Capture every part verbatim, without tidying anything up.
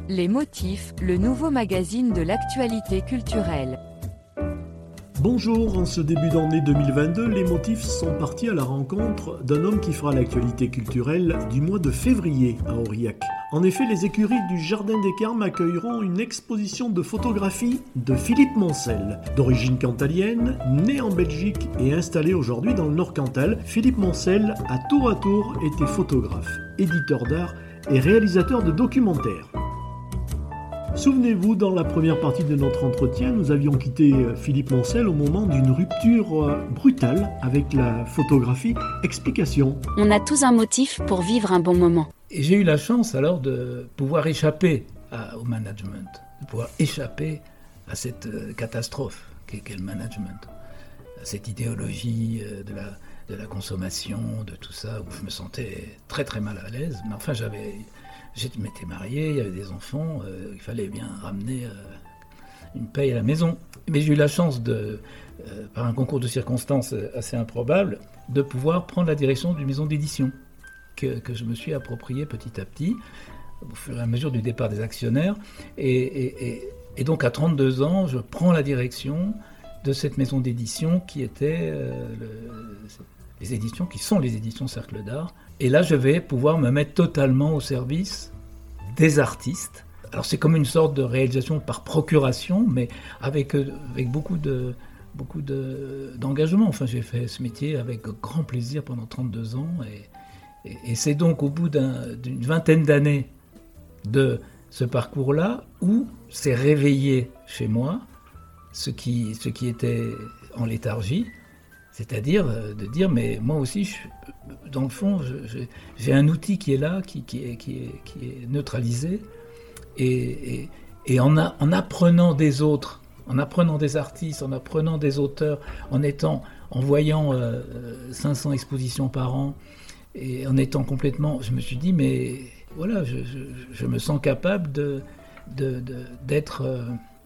Les Motifs, le nouveau magazine de l'actualité culturelle. Bonjour, en ce début d'année deux mille vingt-deux, les Motifs sont partis à la rencontre d'un homme qui fera l'actualité culturelle du mois de février à Aurillac. En effet, les écuries du Jardin des Carmes accueilleront une exposition de photographie de Philippe Moncel. D'origine cantalienne, né en Belgique et installé aujourd'hui dans le Nord-Cantal, Philippe Moncel a tour à tour été photographe, éditeur d'art et réalisateur de documentaires. Souvenez-vous, dans la première partie de notre entretien, nous avions quitté Philippe Moncel au moment d'une rupture brutale avec la photographie. Explication. On a tous un motif pour vivre un bon moment. Et j'ai eu la chance alors de pouvoir échapper à, au management, de pouvoir échapper à cette euh, catastrophe qu'est, qu'est le management, à cette idéologie euh, de, la, de la consommation, de tout ça, où je me sentais très très mal à l'aise. Mais enfin, j'avais... Je m'étais marié, il y avait des enfants, euh, il fallait bien ramener euh, une paye à la maison. Mais j'ai eu la chance, de, euh, par un concours de circonstances assez improbable, de pouvoir prendre la direction d'une maison d'édition que, que je me suis appropriée petit à petit, au fur et à mesure du départ des actionnaires. Et, et, et, et donc à trente-deux ans, je prends la direction de cette maison d'édition qui était euh, le, les éditions, qui sont les éditions Cercle d'Art. Et là, je vais pouvoir me mettre totalement au service des artistes. Alors, c'est comme une sorte de réalisation par procuration, mais avec, avec beaucoup, de, beaucoup de, d'engagement. Enfin, j'ai fait ce métier avec grand plaisir pendant trente-deux ans. Et, et, et c'est donc au bout d'un, d'une vingtaine d'années de ce parcours-là où s'est réveillé chez moi ce qui, ce qui était en léthargie. C'est-à-dire de dire, mais moi aussi, je, dans le fond, je, je, j'ai un outil qui est là, qui, qui, est, qui, est, qui est neutralisé. Et, et, et en, a, en apprenant des autres, en apprenant des artistes, en apprenant des auteurs, en, étant, en voyant euh, cinq cents expositions par an, et en étant complètement... Je me suis dit, mais voilà, je, je, je me sens capable de, de, de, d'être... Euh,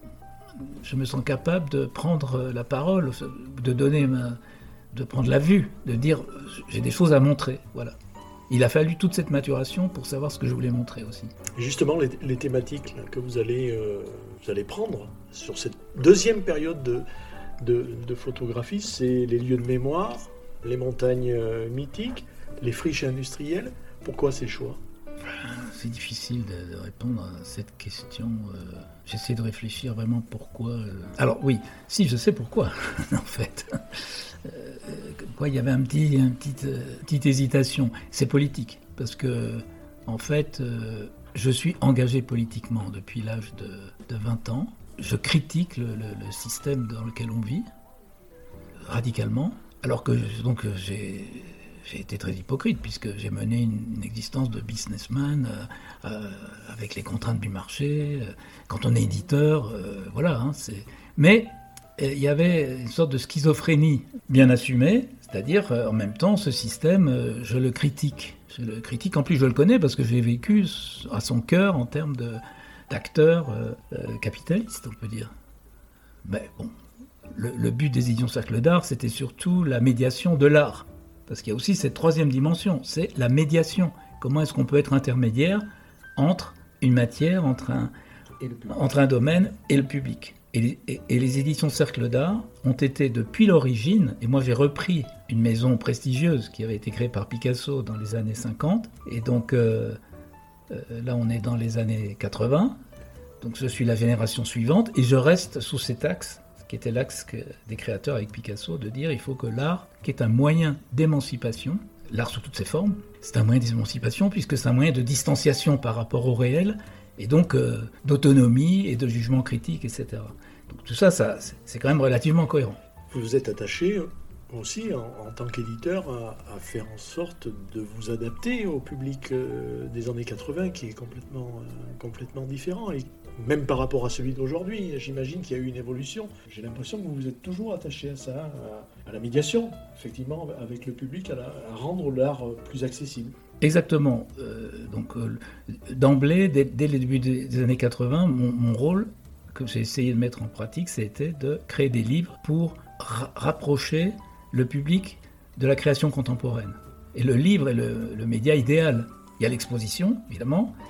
je me sens capable de prendre la parole, de donner ma... de prendre la vue, de dire j'ai des choses à montrer, voilà. Il a fallu toute cette maturation pour savoir ce que je voulais montrer aussi. Justement, les, les thématiques là, que vous allez, euh, vous allez prendre sur cette deuxième période de, de, de photographie, c'est les lieux de mémoire, les montagnes euh, mythiques, les friches industrielles. Pourquoi ces choix ? C'est difficile de, de répondre à cette question. Euh, j'essaie de réfléchir vraiment pourquoi. Euh... Alors oui, si, je sais pourquoi, en fait. Euh, quoi, il y avait un petit, une petite, euh, petite hésitation. C'est politique, parce que, en fait, euh, je suis engagé politiquement depuis l'âge de, de vingt ans. Je critique le, le, le système dans lequel on vit, radicalement, alors que donc, j'ai... J'ai été très hypocrite puisque j'ai mené une, une existence de businessman euh, euh, avec les contraintes du marché. Euh, quand on est éditeur, euh, voilà. Hein, c'est... Mais il euh, y avait une sorte de schizophrénie bien assumée, c'est-à-dire euh, en même temps ce système, euh, je le critique. Je le critique. En plus, je le connais parce que j'ai vécu à son cœur en termes de, d'acteur euh, euh, capitaliste, on peut dire. Mais bon, le, le but des éditions Cercle d'Art, c'était surtout la médiation de l'art. Parce qu'il y a aussi cette troisième dimension, c'est la médiation. Comment est-ce qu'on peut être intermédiaire entre une matière, entre un, entre un domaine et le public. Et les, et, et les éditions Cercle d'Art ont été depuis l'origine, et moi j'ai repris une maison prestigieuse qui avait été créée par Picasso dans les années cinquante, et donc euh, euh, là on est dans les années quatre-vingts, donc je suis la génération suivante, et je reste sous cet axe, qui était l'axe que, des créateurs avec Picasso, de dire il faut que l'art, qui est un moyen d'émancipation, l'art sous toutes ses formes, c'est un moyen d'émancipation puisque c'est un moyen de distanciation par rapport au réel, et donc euh, d'autonomie et de jugement critique, et cetera. Donc tout ça, ça c'est, c'est quand même relativement cohérent. Vous vous êtes attaché aussi, en, en tant qu'éditeur, à, à faire en sorte de vous adapter au public euh, des années quatre-vingts, qui est complètement, euh, complètement différent, et même par rapport à celui d'aujourd'hui, j'imagine qu'il y a eu une évolution. J'ai l'impression que vous vous êtes toujours attaché à ça, à, à la médiation, effectivement, avec le public, à, la, à rendre l'art plus accessible. Exactement. Euh, donc, euh, d'emblée, dès, dès le début des, des années quatre-vingts, mon, mon rôle, que j'ai essayé de mettre en pratique, c'était de créer des livres pour ra- rapprocher le public de la création contemporaine. Et le livre est le, le média idéal. Il y a l'exposition, évidemment,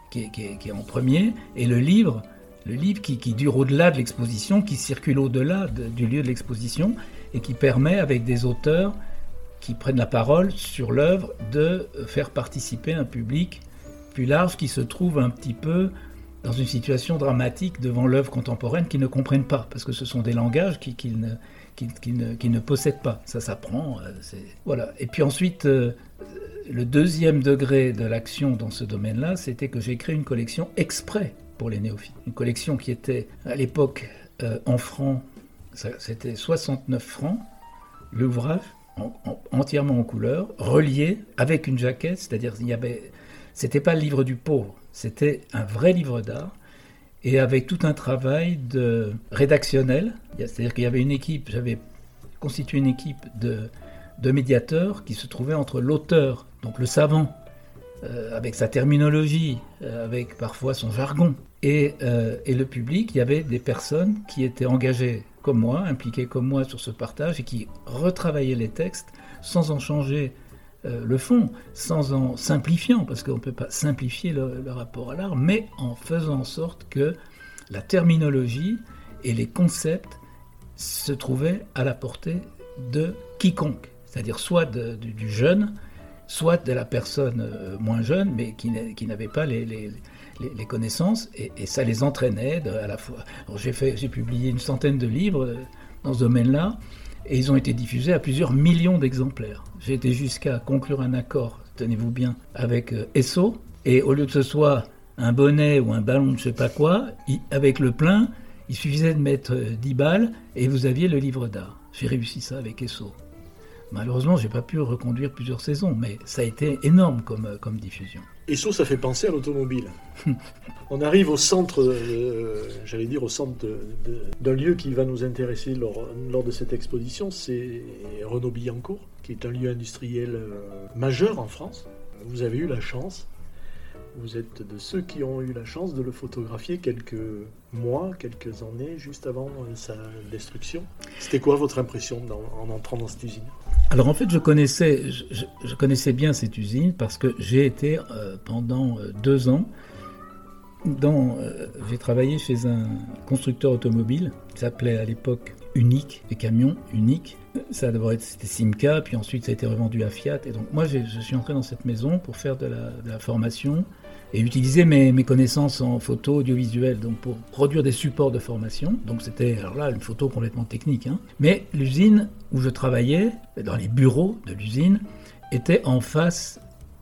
qui est, qui est, qui est en premier, et le livre, le livre qui, qui dure au-delà de l'exposition, qui circule au-delà de, du lieu de l'exposition, et qui permet, avec des auteurs qui prennent la parole sur l'œuvre, de faire participer un public plus large qui se trouve un petit peu dans une situation dramatique devant l'œuvre contemporaine qu'ils ne comprennent pas, parce que ce sont des langages qu'ils, qu'ils, ne, qu'ils, qu'ils, ne, qu'ils ne possèdent pas. Ça s'apprend. C'est... Voilà. Et puis ensuite, euh, le deuxième degré de l'action dans ce domaine-là, c'était que j'ai créé une collection exprès pour les néophytes. Une collection qui était, à l'époque, euh, en francs, ça, c'était soixante-neuf francs, l'ouvrage, en, en, entièrement en couleur, relié avec une jaquette, c'est-à-dire il y avait... C'était pas le livre du pauvre, c'était un vrai livre d'art, et avec tout un travail de rédactionnel, c'est-à-dire qu'il y avait une équipe, j'avais constitué une équipe de, de médiateurs qui se trouvaient entre l'auteur, donc le savant, euh, avec sa terminologie, euh, avec parfois son jargon, et, euh, et le public. Il y avait des personnes qui étaient engagées comme moi, impliquées comme moi sur ce partage, et qui retravaillaient les textes sans en changer le fond, sans en simplifiant, parce qu'on ne peut pas simplifier le, le rapport à l'art, mais en faisant en sorte que la terminologie et les concepts se trouvaient à la portée de quiconque, c'est-à-dire soit de, du, du jeune, soit de la personne moins jeune, mais qui, qui n'avait pas les, les, les, les connaissances, et, et ça les entraînait de, à la fois. Alors j'ai, fait, j'ai publié une centaine de livres dans ce domaine-là, et ils ont été diffusés à plusieurs millions d'exemplaires. J'ai été jusqu'à conclure un accord, tenez-vous bien, avec euh, Esso, et au lieu que ce soit un bonnet ou un ballon de je sais pas quoi, il, avec le plein, il suffisait de mettre euh, dix balles et vous aviez le livre d'art. J'ai réussi ça avec Esso. Malheureusement, j'ai pas pu reconduire plusieurs saisons, mais ça a été énorme comme, euh, comme diffusion. Esso, ça fait penser à l'automobile. On arrive au centre, euh, j'allais dire au centre de, de, d'un lieu qui va nous intéresser lors, lors de cette exposition, c'est Renault-Billancourt, qui est un lieu industriel euh, majeur en France. Vous avez eu la chance, vous êtes de ceux qui ont eu la chance de le photographier quelques mois, quelques années, juste avant euh, sa destruction. C'était quoi votre impression dans, en entrant dans cette usine ? Alors en fait, je connaissais, je, je connaissais bien cette usine parce que j'ai été euh, pendant euh, deux ans, dans, euh, j'ai travaillé chez un constructeur automobile qui s'appelait à l'époque Unique, les camions Unique. Ça a d'abord été c'était Simca, puis ensuite ça a été revendu à Fiat. Et donc moi, j'ai, je suis entré dans cette maison pour faire de la, de la formation et utiliser mes, mes connaissances en photo audiovisuelle, donc pour produire des supports de formation. Donc c'était alors là une photo complètement technique, hein. Mais l'usine où je travaillais, dans les bureaux de l'usine, était en face,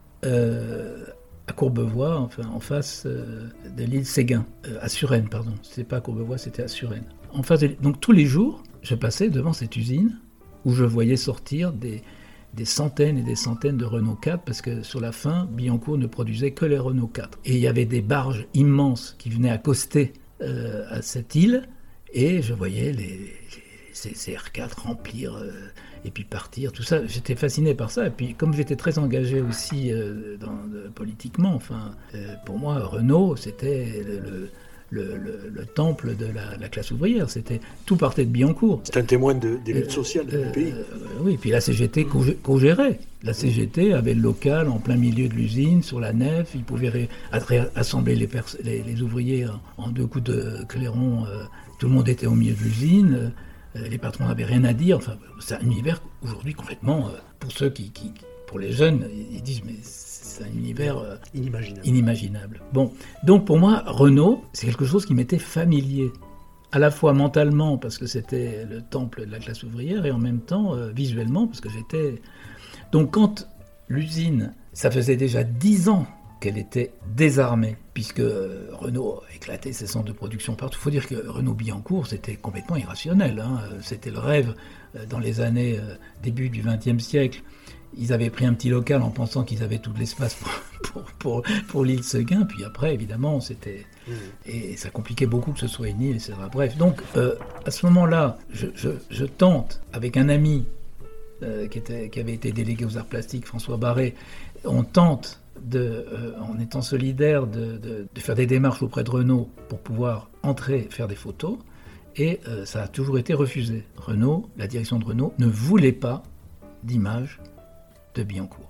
euh, à Courbevoie, enfin en face euh, de l'île Séguin, euh, à Suresnes, pardon. C'était pas à Courbevoie, c'était à Suresnes. En face de... Donc tous les jours, je passais devant cette usine où je voyais sortir des, des centaines et des centaines de Renault quatre, parce que sur la fin, Billancourt ne produisait que les Renault quatre. Et il y avait des barges immenses qui venaient accoster euh, à cette île, et je voyais les, les, ces, ces R quatre remplir euh, et puis partir, tout ça. J'étais fasciné par ça, et puis comme j'étais très engagé aussi euh, dans, de, politiquement, enfin, euh, pour moi, Renault, c'était le... le Le, le, le temple de la, la classe ouvrière, c'était tout partait de Billancourt. C'est un témoin de, des luttes sociales euh, du pays. Euh, oui, puis la C G T co-gérait. La C G T avait le local en plein milieu de l'usine, sur la nef. Ils pouvaient ré, ré, assembler les, pers- les, les ouvriers en, en deux coups de clairon. Euh, tout le monde était au milieu de l'usine. Euh, les patrons n'avaient rien à dire. Enfin, c'est un univers aujourd'hui complètement, euh, pour ceux qui, qui, pour les jeunes, ils disent mais c'est un univers euh, inimaginable. inimaginable. Bon, donc pour moi, Renault, c'est quelque chose qui m'était familier, à la fois mentalement parce que c'était le temple de la classe ouvrière et en même temps euh, visuellement parce que j'étais. Donc quand l'usine, ça faisait déjà dix ans qu'elle était désarmée, puisque euh, Renault a éclaté ses centres de production partout. Il faut dire que Renault-Billancourt, c'était complètement irrationnel, hein. C'était le rêve euh, dans les années euh, début du vingtième siècle. Ils avaient pris un petit local en pensant qu'ils avaient tout l'espace pour, pour, pour, pour l'île Séguin, puis après, évidemment, c'était... Mmh. Et ça compliquait beaucoup que ce soit une île, et cetera. Bref, donc, euh, à ce moment-là, je, je, je tente, avec un ami euh, qui, était, qui avait été délégué aux arts plastiques, François Barré, on tente, de, euh, en étant solidaire, de, de, de faire des démarches auprès de Renault pour pouvoir entrer, faire des photos, et euh, ça a toujours été refusé. Renault, la direction de Renault, ne voulait pas d'images de Billancourt. Pourquoi ?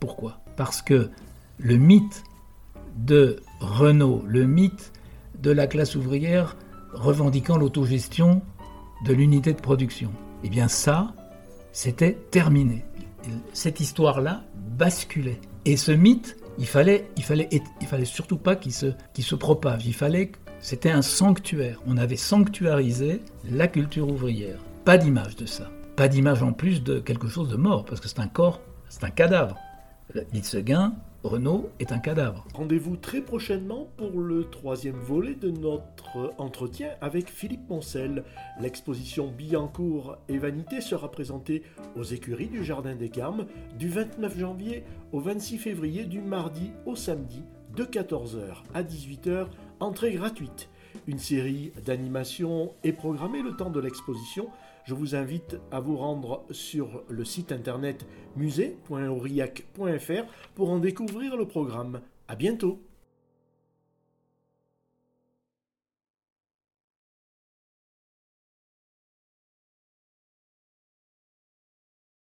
Parce que le mythe de Renault, le mythe de la classe ouvrière revendiquant l'autogestion de l'unité de production. Eh bien ça, c'était terminé. Cette histoire-là basculait. Et ce mythe, il fallait, il fallait, il fallait surtout pas qu'il se, qu'il se propage. Il fallait que c'était un sanctuaire. On avait sanctuarisé la culture ouvrière. Pas d'image de ça. Pas d'image en plus de quelque chose de mort, parce que c'est un corps, c'est un cadavre. Lise Séguin, Renault est un cadavre. Rendez-vous très prochainement pour le troisième volet de notre entretien avec Philippe Moncel. L'exposition Billancourt et Vanité sera présentée aux écuries du Jardin des Carmes du vingt-neuf janvier au vingt-six février, du mardi au samedi, de quatorze heures à dix-huit heures, entrée gratuite. Une série d'animations est programmée le temps de l'exposition. Je vous invite à vous rendre sur le site internet musée point aurillac point f r pour en découvrir le programme. À bientôt.